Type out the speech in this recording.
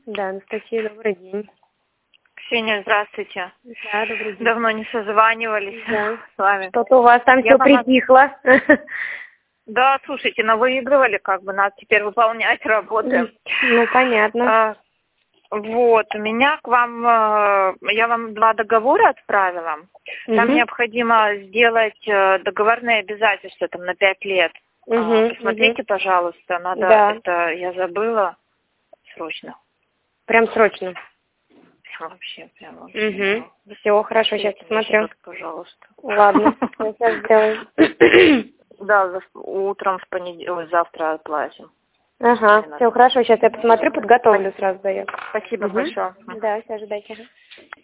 Да, Анастасия, добрый день. Ксения, здравствуйте. Да, добрый день. Давно не созванивались с вами. Что-то у вас там все притихло. Да, слушайте, но выигрывали, надо теперь выполнять работы. Ну, понятно. Вот, у меня к вам, я вам 2 договора отправила. Там необходимо сделать договорные обязательства там на 5 лет. Посмотрите, пожалуйста, надо, это я забыла, срочно. Прям срочно. Вообще. Все, хорошо, сейчас посмотрю. Пожалуйста. Ладно, я сейчас сделаю. Да, утром завтра оплатим. Ага, все, хорошо, сейчас я посмотрю, подготовлю сразу заявку. Спасибо большое. Да, все, ожидайте.